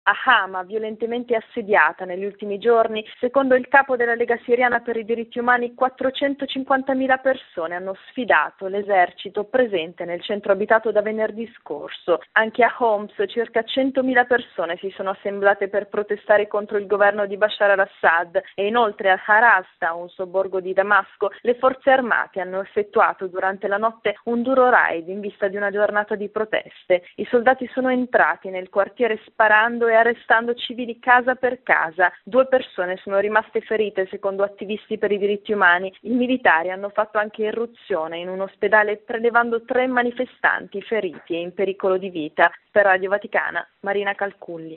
A Hama, violentemente assediata negli ultimi giorni, secondo il capo della Lega Siriana per i diritti umani, 450.000 persone hanno sfidato l'esercito presente nel centro abitato da venerdì scorso. Anche a Homs circa 100.000 persone si sono assemblate per protestare contro il governo di Bashar al-Assad e inoltre a Harasta, un sobborgo di Damasco, le forze armate hanno effettuato durante la notte un duro raid in vista di una giornata di proteste. I soldati sono entrati nel quartiere sparando e arrestando civili casa per casa. 2 persone sono rimaste ferite secondo attivisti per i diritti umani. I militari hanno fatto anche irruzione in un ospedale prelevando 3 manifestanti feriti e in pericolo di vita. Per Radio Vaticana, Marina Calculli.